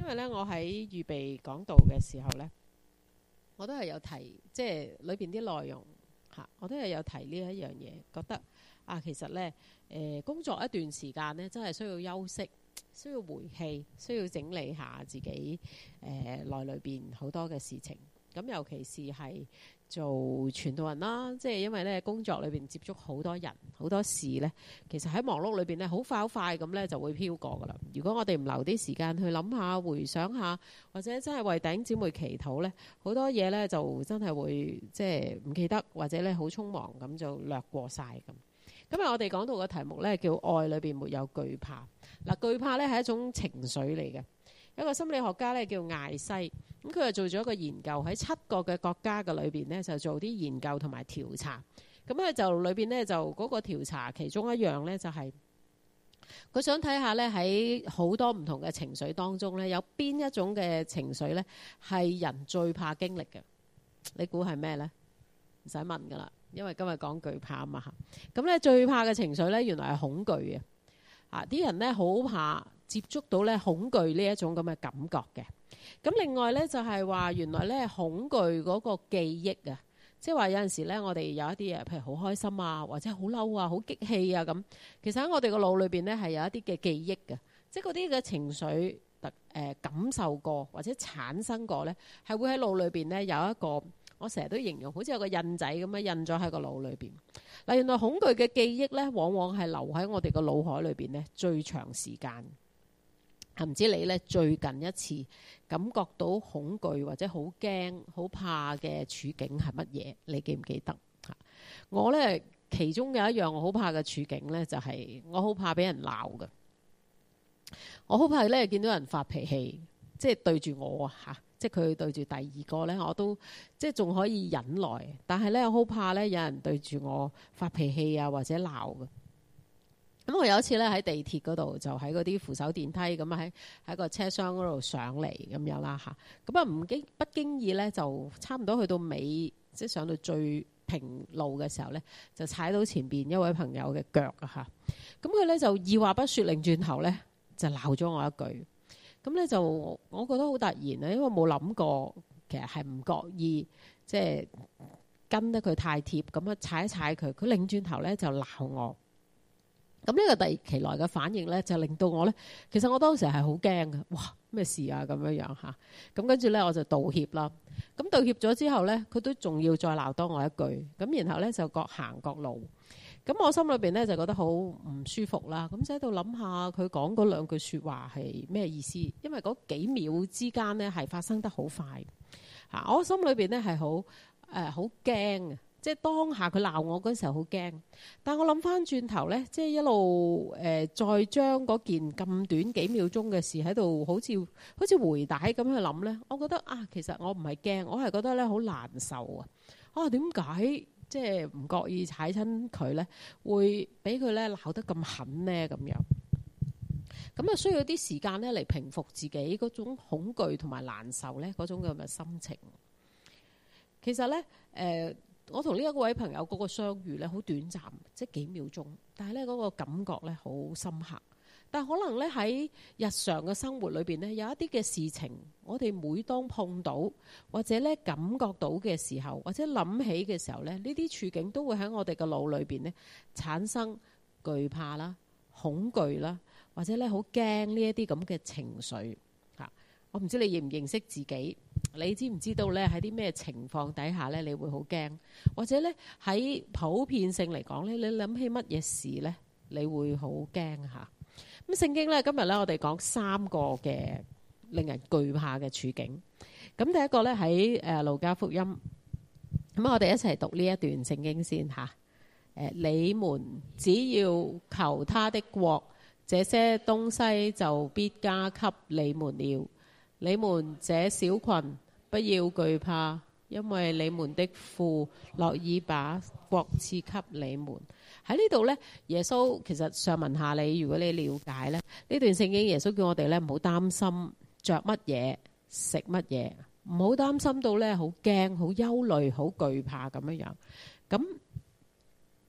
為咧，我喺預備講道嘅時候咧，我都係有提，即係裏邊啲內容嚇，我都係有提呢一樣嘢，覺得啊，其實咧，工作一段時間咧，真係需要休息，需要回氣，需要整理下自己內裏邊好多嘅事情。咁尤其是係做傳道人啦，即係因為咧工作裏邊接觸好多人好多事咧，其實喺忙碌裏邊咧好快咁咧就會飄過噶啦。如果我哋唔留啲時間去諗下、回想下，或者真係為弟兄姊妹祈禱咧，好多嘢咧就真係會即係唔記得，或者咧好匆忙咁就略過晒咁。今日我哋講到嘅題目咧叫愛裏邊沒有懼怕。嗱，懼怕咧係一種情緒嚟嘅。一個心理學家咧叫艾西，咁佢就做咗一個研究，喺7個嘅國家嘅裏邊咧就做啲研究同埋調查。咁咧就裏邊咧就嗰個調查其中一樣咧就係佢想睇下咧喺好多唔同嘅情緒當中咧有邊一種嘅情緒咧係人最怕經歷嘅。你估係咩咧？唔使問噶啦，因為今日講懼怕啊嘛嚇。咁咧最怕嘅情緒咧原來係恐懼嘅。啲人咧好怕接觸到咧恐懼呢一種咁嘅感覺嘅。咁另外咧就係話原來咧恐懼嗰個記憶啊，即係話有陣時咧我哋有一啲嘢，譬如好開心啊，或者好嬲啊、好激氣啊咁，其實喺我哋個腦裏邊咧係有一啲嘅記憶嘅，即係嗰啲嘅情緒感受過或者產生過咧，係會喺腦裏邊咧有一個，我成日都形容好似有個印仔咁樣印咗喺個腦裏邊。嗱，原來恐懼嘅記憶咧，往往係留喺我哋個腦海裏邊咧最長時間。唔知你咧最近一次感覺到恐懼或者好驚、好怕嘅處境係乜嘢？你記唔記得？我咧其中有一樣我好怕嘅處境咧，就係我好怕俾人鬧嘅。我好怕咧見到人發脾氣，即係對住我啊嚇！即係佢對住第二個咧，我都即係仲可以忍耐，但係咧我好怕咧有人對住我發脾氣啊或者鬧嘅。咁我有一次咧喺地鐵嗰度，就喺嗰啲扶手電梯咁喺個車廂嗰度上嚟咁樣啦嚇。咁啊不經意咧就差唔多去到尾，即係上到最平路嘅時候咧，就踩到前邊一位朋友嘅腳啊嚇。咁佢咧就二話不說，擰轉頭咧就鬧咗我一句。咁咧就我覺得好突然啊，因為冇諗過其實係唔覺意，即係跟得佢太貼咁樣踩一踩佢，佢擰轉頭咧就鬧我。咁呢個突如其來嘅反應咧，就令到我咧，其實我當時係好驚嘅，哇咩事啊咁樣嚇。咁跟住咧我就道歉啦。咁道歉咗之後咧，佢都仲要再鬧多我一句。咁然後咧就各行各路。咁我心裏邊咧就覺得好唔舒服啦。咁就喺度諗下佢講嗰兩句説話係咩意思？因為嗰幾秒之間咧係發生得好快嚇。我心裏邊咧係好驚啊！即係當下佢鬧我嗰時候好驚，但我諗翻轉頭咧，即係一路再將嗰件咁短幾秒鐘嘅事喺度，好似回帶咁去諗咧，我覺得啊，其實我唔係驚，我係覺得咧好難受啊！點解即係唔覺意踩親佢咧，會俾佢咧鬧得咁狠咧咁樣？咁啊需要啲時間咧嚟平復自己嗰種恐懼同埋難受咧嗰種咁嘅心情。其實咧我同呢一位朋友嗰個相遇咧，好短暫，即係幾秒鐘，但係咧嗰個感覺咧好深刻。但係可能咧喺日常嘅生活裏邊咧，有一啲嘅事情，我哋每當碰到或者咧感覺到嘅時候，或者諗起嘅時候咧，呢啲處境都會喺我哋嘅腦裏邊咧產生懼怕啦、恐懼啦，或者咧好驚呢一啲咁嘅情緒嚇。我唔知你認唔認識自己。你知唔知道咧喺啲咩情況底下咧，你會好驚，或者咧喺普遍性嚟講咧，你諗起乜嘢事咧，你會好驚嚇。咁聖經咧今日咧我哋講3個嘅令人懼怕嘅處境。咁第一個咧喺路加福音，咁我哋一齊讀呢一段聖經先嚇。你們只要求他的國，這些東西就必加給你們了。你們這小群不要懼怕，因為你們的父樂意把國賜給你們。喺呢度呢，耶穌其實上文下理，如果你了解呢段聖經，耶穌叫我哋呢唔好擔心着乜嘢食乜嘢，唔好擔心到呢好驚、好憂慮、好懼怕咁樣樣。咁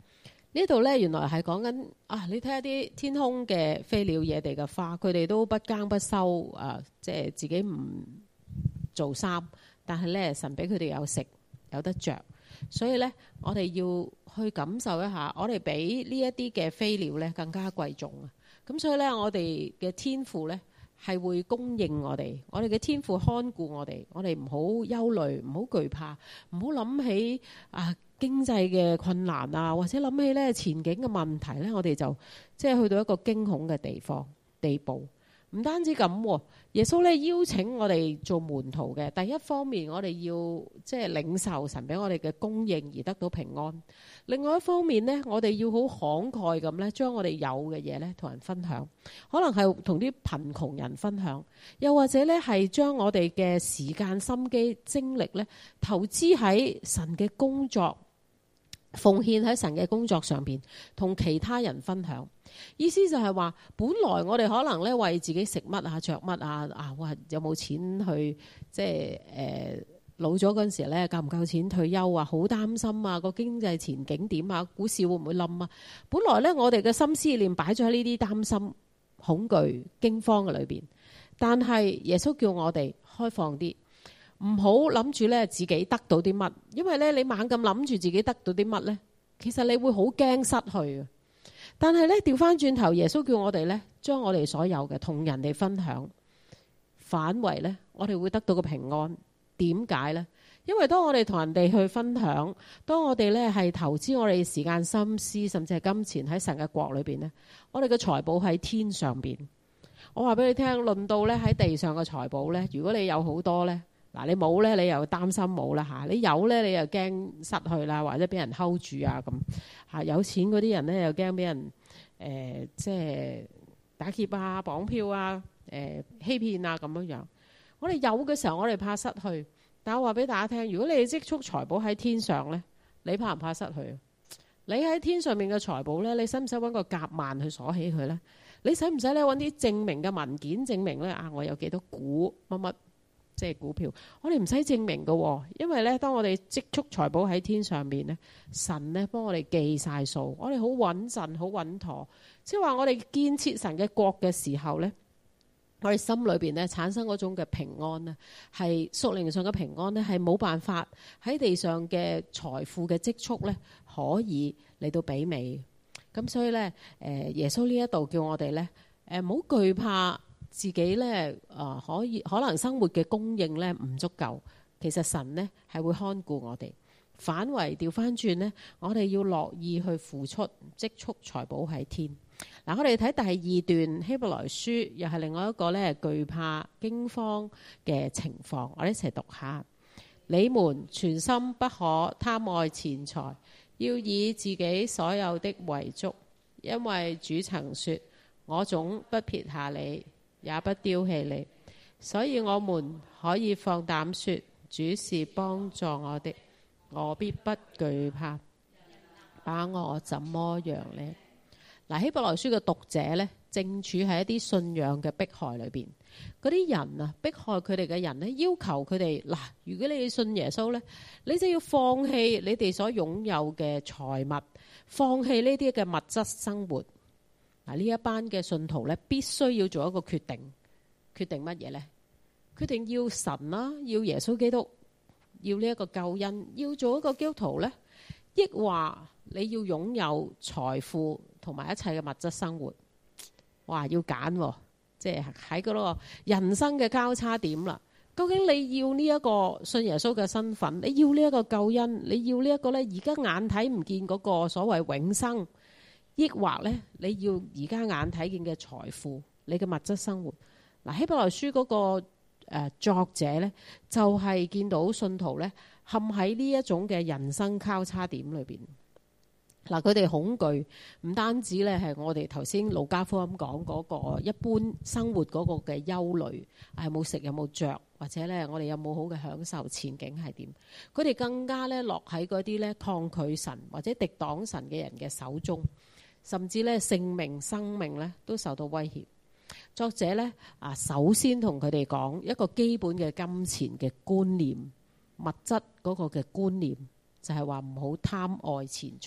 呢度咧原來係講緊你睇下啲天空嘅飛鳥、野地嘅花，佢哋都不耕不收即係自己唔做衫，但係咧神俾佢哋有食有得着，所以咧我哋要去感受一下，我哋比呢一啲嘅飛鳥咧更加貴重啊！咁所以咧我哋嘅天父咧係會供應我哋嘅天父看顧我哋唔好憂慮，唔好懼怕，唔好諗起經濟嘅困難啊，或者諗起咧前景嘅問題咧，我哋就即係去到一個驚恐嘅地步。唔單止咁，耶穌咧邀請我哋做門徒嘅第一方面，我哋要即係領受神俾我哋嘅供應而得到平安。另外一方面呢，我哋要好慷慨咁咧，將我哋有嘅嘢咧同人分享，可能係同啲貧窮人分享，又或者咧係將我哋嘅時間、心機、精力咧投資喺神嘅工作。奉獻喺神嘅工作上邊，同其他人分享。意思就係話，本來我哋可能咧為自己食乜啊、着乜啊，哇，有冇錢去即係老咗嗰陣時咧，夠唔夠錢退休啊？好擔心啊，個經濟前景點啊？股市會唔會冧啊？本來咧我哋嘅心思念擺咗喺呢啲擔心、恐懼、驚慌嘅裏邊，但係耶穌叫我哋開放啲。唔好諗住咧自己得到啲乜，因為咧你猛咁諗住自己得到啲乜咧，其實你會好驚失去嘅。但係咧調翻轉頭，耶穌叫我哋咧將我哋所有嘅同人哋分享，反為咧我哋會得到個平安。點解咧？因為當我哋同人哋去分享，當我哋咧係投資我哋時間、心思，甚至係金錢喺神嘅國裏邊咧，我哋嘅財寶喺天上邊。我話俾你聽，論到咧喺地上嘅財寶咧，如果你有好多咧。嗱，你冇咧，你又擔心冇啦嚇；你有咧，你又驚失去啦，或者俾人 hold 住啊咁嚇。有錢嗰啲人咧，又驚俾人即係打劫啊、綁票啊、欺騙啊咁樣樣。我哋有嘅時候，我哋怕失去。但我話俾大家聽，如果你積蓄財寶喺天上咧，你怕唔怕失去？你喺天上面嘅財寶咧，你使唔使揾個夾萬去鎖起佢咧？你使唔使咧揾啲證明嘅文件證明咧？我有幾多股乜乜？即係股票，我哋唔使證明嘅，因為咧，當我哋積蓄財寶喺天上面咧，神咧幫我哋記晒數，我哋好穩陣、好穩妥。即係話我哋建設神嘅國嘅時候咧，我哋心裏邊咧產生嗰種嘅平安咧，係屬靈上嘅平安咧，係冇辦法喺地上嘅財富嘅積蓄咧可以嚟到媲美。咁所以咧，耶穌呢一度叫我哋咧，唔好懼怕。自己咧可能生活嘅供應咧唔足夠，其實神呢係會看顧我哋。反為調翻轉呢，我哋要樂意去付出，積蓄財寶喺天。嗱，我哋睇第二段希伯來書，又係另外一個咧懼怕驚慌嘅情況。我哋一齊讀下：你們全心不可貪愛錢財，要以自己所有的為足，因為主曾說：我總不撇下你，也不丟棄你，所以我們可以放膽說，主是幫助我的，我必不懼怕。把我怎麼樣呢？嗱，希伯來書嘅讀者呢，正處喺一啲信仰嘅迫害裏邊。嗰啲人啊，迫害佢哋嘅人呢，要求佢哋嗱，如果你信耶穌呢，你就要放棄你哋所擁有嘅財物，放棄呢啲嘅物質生活。呢一班嘅信徒咧，必須要做一個決定，決定乜嘢呢？決定要神啦，要耶穌基督，要呢一個救恩，要做一個基督徒呢？抑或你要擁有財富同埋一切嘅物質生活？哇，要揀，即係喺嗰個人生嘅交叉點啦。究竟你要呢一個信耶穌嘅身份，你要呢一個救恩，你要呢一個咧而家眼睇唔見嗰個所謂永生？抑或咧，你要而家眼睇見嘅財富，你嘅物質生活。嗱，希伯來書嗰個作者咧，就係見到信徒咧陷喺呢一種嘅人生交叉點裏邊。嗱，佢哋恐懼唔單止咧係我哋頭先路加福音講嗰個一般生活嗰個嘅憂慮，有冇食有冇着，或者咧我哋有冇好嘅享受，前景係點？佢哋更加咧落喺嗰啲咧抗拒神或者敵擋神嘅人嘅手中。甚至咧性命、生命咧都受到威脅。作者咧首先同佢哋講一個基本嘅金錢嘅觀念，物質嗰個嘅觀念，就係話唔好貪愛錢財。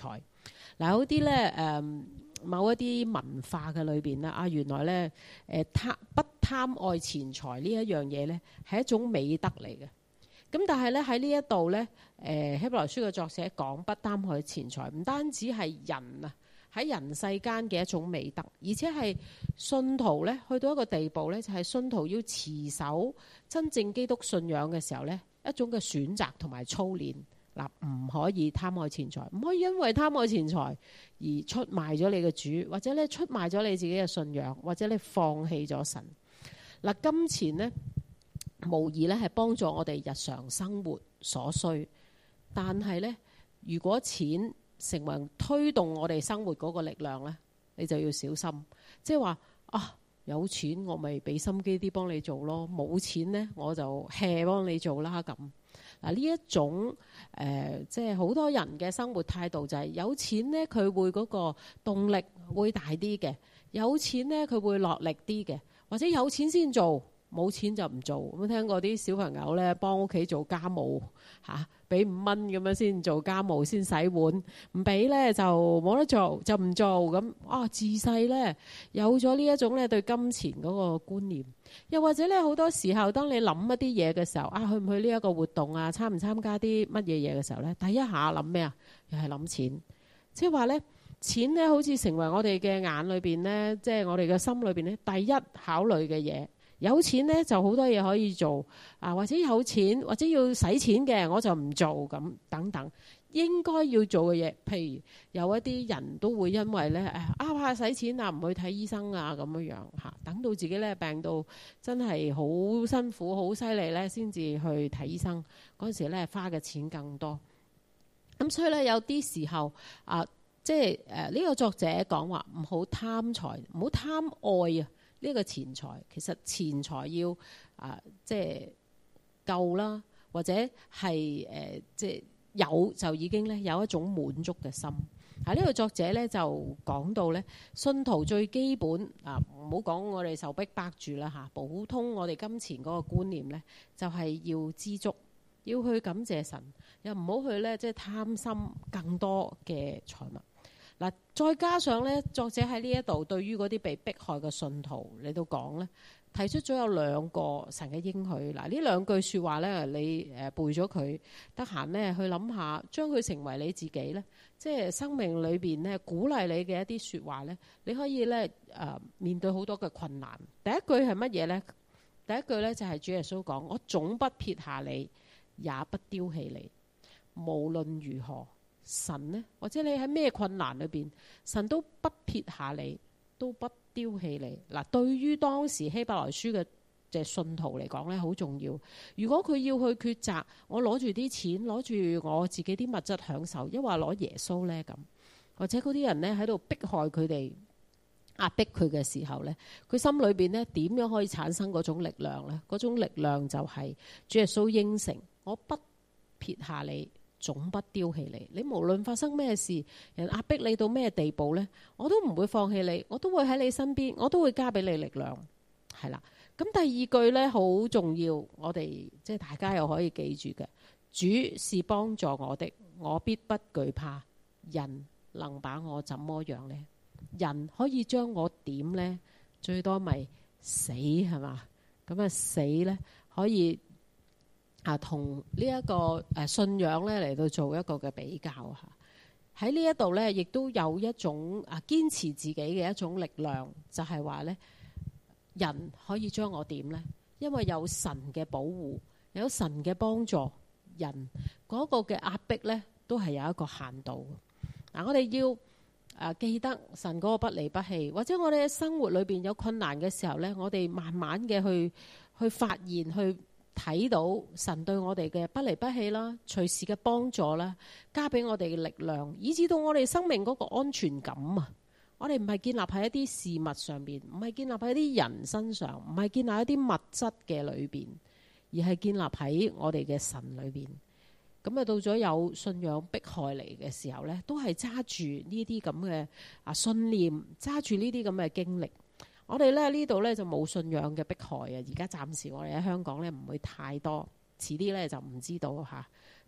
嗱，有啲咧某一啲文化嘅裏邊咧，原來咧不貪愛錢財呢一樣嘢咧係一種美德嚟嘅。咁但係咧喺呢一度咧，希伯來書嘅作者講不貪愛錢財，唔單止係人啊喺人世間嘅一種美德，而且係信徒咧去到一個地步咧，就係信徒要持守真正基督信仰嘅時候咧，一種嘅選擇同埋操練。嗱，唔可以貪愛錢財，唔可以因為貪愛錢財而出賣咗你嘅主，或者咧出賣咗你自己嘅信仰，或者你放棄咗神。嗱，金錢咧無疑咧係幫助我哋日常生活所需，但係咧如果錢成為推動我哋生活嗰個力量咧，你就要小心。即係話有錢我咪俾心機啲幫你做咯，冇錢咧我就 hea 幫你做啦咁。嗱，呢一種即係好多人嘅生活態度就係有錢咧佢會嗰個動力會大啲嘅，有錢咧佢會落力啲嘅，或者有錢先做，冇錢就唔做。咁聽過啲小朋友咧幫屋企做家務嚇，俾5蚊咁樣先做家務先洗碗，唔俾咧就冇得做就唔做咁。自細咧有咗呢一種咧對金錢嗰個觀念。又或者咧好多時候當你諗一啲嘢嘅時候，去唔去呢一個活動啊，參唔參加啲乜嘢嘢嘅時候咧，第一下諗咩啊？又係諗錢。即係話咧錢咧好似成為我哋嘅眼裏邊咧，即係我哋嘅心裏邊咧第一考慮嘅嘢。有錢咧就好多嘢可以做或者有錢或者要使錢嘅我就唔做咁等等。應該要做嘅嘢，譬如有一啲人都會因為咧怕使錢唔去睇醫生咁樣等到自己咧病到真係好辛苦好犀利咧，先至去睇醫生。嗰陣時咧花嘅錢更多。咁所以咧有啲時候即係呢個作者講話唔好貪財，唔好貪愛呢個錢財。其實錢財要即係夠啦，或者係即係有就已經咧有一種滿足嘅心。呢個作者咧就講到咧，信徒最基本唔好講我哋受逼迫住啦普通我哋金錢嗰個觀念咧，就係要知足，要去感謝神，又唔好去咧即係貪心更多嘅財物。嗱，再加上咧，作者喺呢一度對於嗰啲被迫害嘅信徒嚟到講咧，提出咗有2個神嘅應許。嗱，呢2句説話咧，你背咗佢，得閒咧去諗下，將佢成為你自己咧，即係生命裏邊咧鼓勵你嘅一啲説話咧，你可以咧面對好多嘅困難。第一句係乜嘢咧？第一句咧就係主耶穌講：我總不撇下你，也不丟棄你，無論如何。神呢，或者你喺咩困難裏邊，神都不撇下你，都不丟棄你。嗱，對於當時希伯來書嘅信徒嚟講咧，好重要。如果佢要去抉擇，我攞住啲錢，攞住我自己啲物質享受，抑或攞耶穌咧咁，或者嗰啲人咧喺度迫害佢哋、壓迫佢嘅時候咧，佢心裏邊咧點樣可以產生嗰種力量咧？嗰種力量就係主耶穌應承：我不撇下你，總不丟棄你。你無論發生咩事，人壓迫你到咩地步呢，我都唔會放棄你，我都會喺你身邊，我都會加俾你力量。係啦，咁第2句呢，好重要，我哋即係大家又可以記住嘅：主是幫助我的，我必不懼怕。人能把我怎麼樣呢？人可以將我點呢？最多咪死，係嘛？咁死呢，可以同呢一個信仰咧嚟到做一個嘅比較喺呢一度咧，亦都有一種堅持自己嘅一種力量，就係話咧，人可以將我點呢？因為有神嘅保護，有神嘅幫助，人嗰個嘅壓迫咧都係有一個限度。我哋要記得神嗰個不離不棄，或者我哋嘅生活裏邊有困難嘅時候咧，我哋慢慢嘅去發現去。睇到神對我哋嘅不離不棄啦，隨時嘅幫助啦，加俾我哋嘅力量，以至到我哋生命嗰個安全感啊！我哋唔係建立喺一啲事物上邊，唔係建立喺一啲人身上，唔係建立喺一啲物質嘅裏邊，而係建立喺我哋嘅神裏邊。咁到咗有信仰迫害嚟嘅時候呢，都係揸住呢啲咁嘅信念，揸住呢啲咁嘅經歷。我哋咧呢度咧就冇信仰嘅迫害啊！而家暫時我哋喺香港咧唔會太多，遲啲咧就唔知道嚇。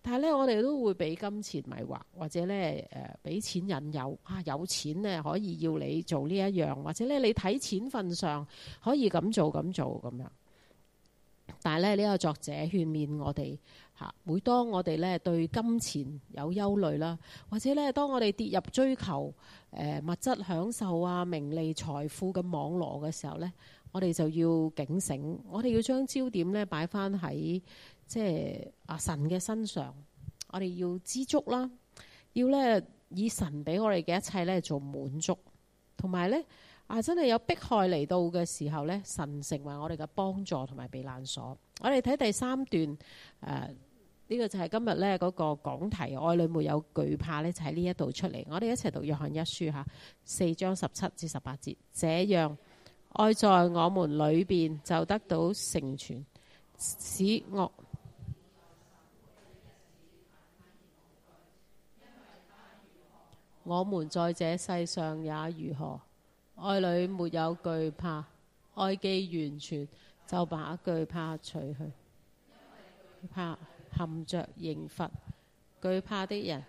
但係咧，我哋都會俾金錢迷惑，或者咧俾錢引誘有錢咧可以要你做呢一樣，或者咧你睇錢份上可以咁做咁樣。但係咧呢個作者勸勉我哋每當我哋咧對金錢有憂慮啦，或者咧當我哋跌入追求物質享受啊、名利財富嘅網羅嘅時候咧，我哋就要警醒，我哋要將焦點咧擺翻喺即係神嘅身上，我哋要知足啦，要咧以神俾我哋嘅一切咧做滿足，同埋咧真係有迫害嚟到嘅時候咧，神成為我哋嘅幫助同埋避難所。我哋睇第3段呢個就係今日咧嗰個講題，愛裏沒有懼怕咧，就喺呢一度出嚟。我哋一齊讀約翰一書4章17至18節，這樣愛在我們裏邊就得到成全，使我們在這世上也如何，愛裏沒有懼怕，愛既完全，就把懼怕除去。懼怕含着刑罰，懼怕的人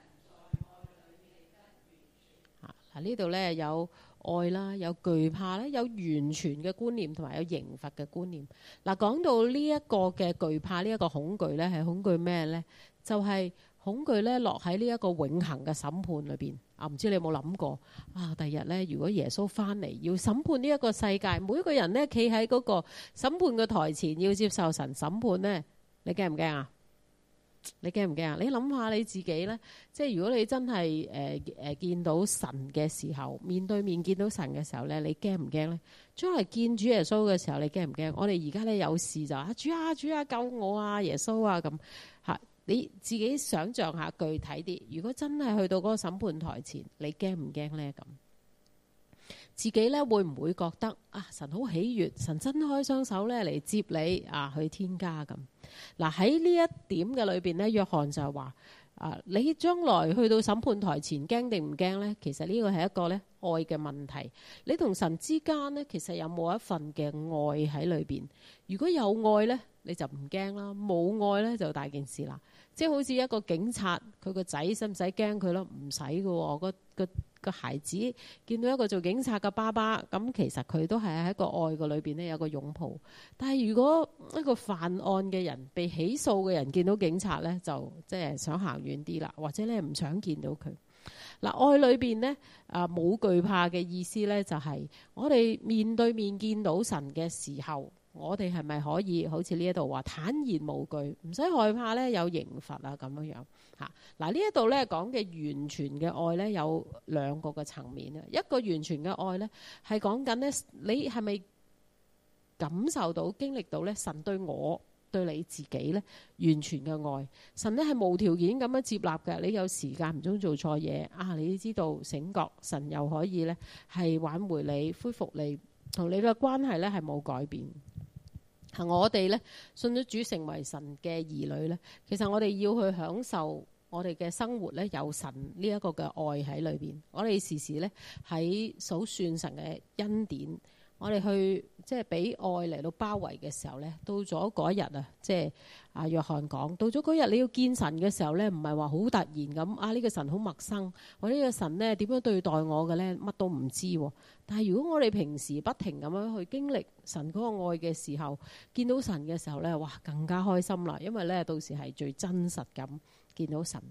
呢度呢有愛啦，有懼怕啦，有完全嘅觀念同埋有刑罰嘅觀念。講到呢一個嘅懼怕，呢一個恐懼呢，係恐懼咩呢？就係恐懼呢落喺呢一個永恆嘅審判裏邊。唔知你有冇諗過第日呢，如果耶穌翻嚟要審判呢一個世界，每一個人呢企喺嗰個審判嘅台前，要接受神審判呢，你驚唔驚啊？你驚唔驚啊？你諗下你自己呢，即係如果你真係見到神嘅時候，面對面見到神嘅時候呢，你驚唔驚呢？將來見主耶穌嘅時候，你驚唔驚？我哋而家呢有事就主啊救我啊耶穌啊咁吓，你自己想象下具體啲。如果真係去到嗰個審判台前，你驚唔驚呢？咁自己呢會唔會覺得神好喜悅，神伸開雙手呢嚟接你去天家咁？喺呢一點嘅裏邊呢，約翰就係話你將來去到審判台前驚定唔驚呢？其實呢個係一個呢愛嘅問題。你同神之間呢，其實有冇一份嘅愛喺裏邊？如果有愛呢，你就唔驚啦；冇愛呢，就大件事啦。即係好似一個警察，佢個仔使唔使驚佢咯？唔使㗎。個孩子見到一個做警察嘅爸爸，咁其實佢都係喺一個愛嘅裏邊呢，有個擁抱。但係如果一個犯案嘅人，被起訴嘅人見到警察呢，就即係想行遠啲啦，或者咧唔想見到佢。愛裏邊呢，冇懼怕嘅意思呢，就係我哋面對面見到神嘅時候，我哋係咪可以好似呢一度話坦然無懼，唔使害怕呢有刑罰咁樣嚇？呢一度呢講嘅完全嘅愛呢，有兩個嘅層面。一個完全嘅愛呢，係講緊呢，你係咪感受到經歷到呢神對我對你自己呢完全嘅愛？神呢係無條件咁樣接納嘅。你有時間唔中做錯嘢你知道醒覺，神又可以呢係挽回你、恢復你，同你嘅關係呢係冇改變。我哋呢信咗主成為神嘅兒女呢，其實我哋要去享受我哋嘅生活呢，有神呢一個嘅愛喺裏邊。我哋時時呢喺數算神嘅恩典，我哋去即係俾愛嚟到包圍嘅時候呢，到咗嗰一日即係約翰講，到咗嗰日你要見神嘅時候呢，唔係話好突然咁呢個神好陌生，或者呢個神呢點樣對待我嘅呢？乜都唔知。但係如果我哋平時不停咁樣去經歷神嗰個愛嘅時候，見到神嘅時候呢，哇，更加開心啦！因為呢，到時係最真實咁見到神。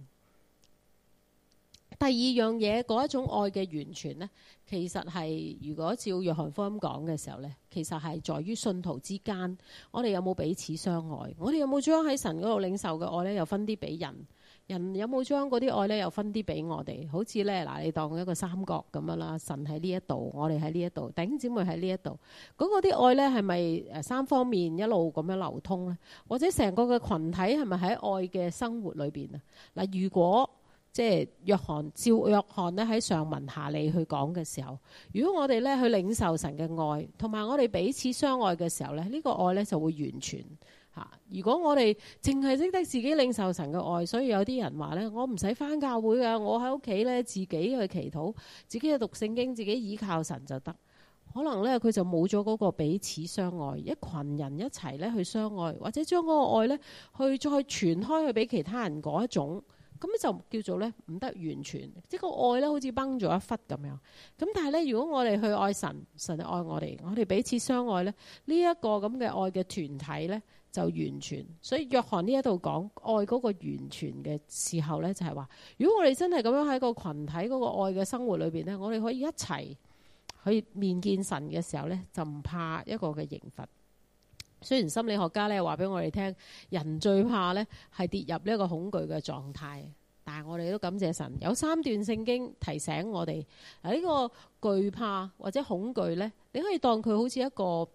第二樣嘢，嗰一種愛嘅完全呢，其實係如果照約翰福音講嘅時候呢，其實係在於信徒之間，我哋有冇彼此相愛？我哋有冇將喺神嗰度領受嘅愛呢？又分啲俾人？人有冇將嗰啲愛呢？又分啲俾我哋？好似呢，你當一個三角咁樣啦，神喺呢一度，我哋喺呢一度，弟兄姊妹喺呢一度，嗰啲愛呢，係咪三方面一路咁樣流通呢？或者成個嘅群體係咪喺愛嘅生活裏邊啊？如果即係照約翰咧喺上文下理去講嘅時候，如果我哋咧去領受神嘅愛，同埋我哋彼此相愛嘅時候咧，呢個愛咧就會完全嚇。如果我哋淨係識得自己領受神嘅愛，所以有啲人話咧，我唔使返教會㗎，我喺屋企咧自己去祈禱，自己去讀聖經，自己倚靠神就得。 可能咧佢就冇咗嗰個彼此相愛，一群人一齊咧去相愛，或者將嗰個愛咧去再傳開去俾其他人嗰一種，咁就叫做咧唔得完全，即係個愛咧好似崩咗一忽咁樣。咁但係咧，如果我哋去愛神，神就愛我哋彼此相愛咧，呢一個咁嘅愛嘅團體咧就完全。所以約翰呢一度講愛嗰個完全嘅時候咧，就係話，如果我哋真係咁樣喺個群體嗰個愛嘅生活裏邊咧，我哋可以一齊去面見神嘅時候咧，就唔怕一個嘅刑罰。雖然心理學家咧話俾我哋聽，人最怕咧係跌入呢一個恐懼嘅狀態，但係我哋都感謝神，有3段聖經提醒我哋，呢個懼怕或者恐懼咧，你可以當佢好似一個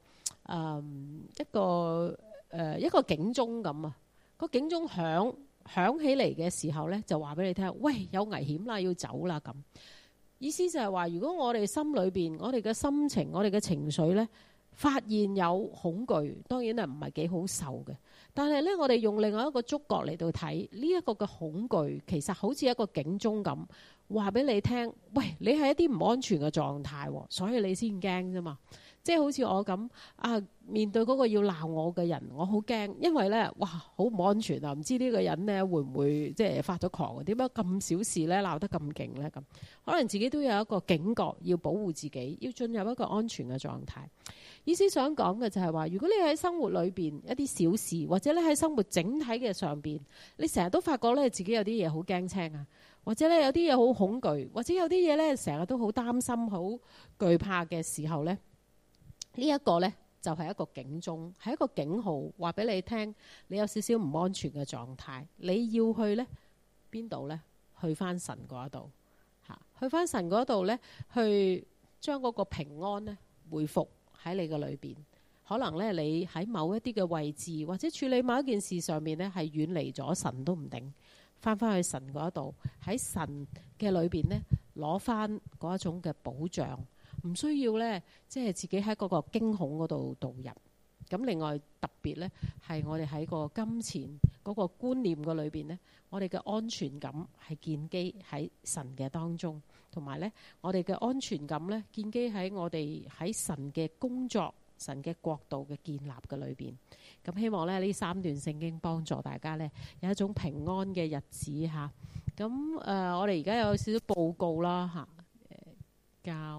一個警鐘咁啊。個警鐘響起嚟嘅時候咧，就話俾你聽，喂，有危險啦，要走啦咁。意思就係話，如果我哋心裏邊，我哋嘅心情，我哋嘅情緒咧，發現有恐懼，當然係唔係幾好受嘅。但係咧，我哋用另外一個觸角嚟到睇呢一個嘅恐懼，其實好似一個警鐘咁，話俾你聽，喂，你係一啲唔安全嘅狀態，所以你先驚啫嘛。即係好似我咁啊，面對嗰個要鬧我嘅人，我好驚，因為咧，哇，好唔安全啊！唔知呢個人咧會唔會即係發咗狂？點解咁小事咧鬧得咁勁咧？咁可能自己都有一個警覺，要保護自己，要進入一個安全嘅狀態。意思想講嘅就係話，如果你喺生活裏邊一啲小事，或者咧喺生活整體嘅上邊，你成日都發覺咧自己有啲嘢好驚青啊，或者咧有啲嘢好恐懼，或者有啲嘢咧成日都好擔心、好懼怕嘅時候咧，呢一個咧就係一個警鐘，係一個警號，話俾你聽，你有少少唔安全嘅狀態，你要去咧邊度咧？去翻神嗰度嚇，去翻神嗰度咧，去將嗰個平安咧回復喺你嘅裏邊。可能咧你喺某一啲嘅位置，或者處理某一件事上面咧係遠離咗神都唔定，翻去神嗰度，喺神嘅裏邊咧攞翻嗰一種嘅保障。唔需要咧，即係自己喺嗰個驚恐嗰度導入。咁另外特別咧，係我哋喺個金錢嗰個觀念嘅裏邊咧，我哋嘅安全感係建基喺神嘅當中，同埋咧我哋嘅安全感咧建基喺我哋喺神嘅工作、神嘅國度嘅建立嘅裏邊。咁希望咧呢3段聖經幫助大家咧有一種平安嘅日子嚇。咁我哋而家有少少報告啦嚇，教。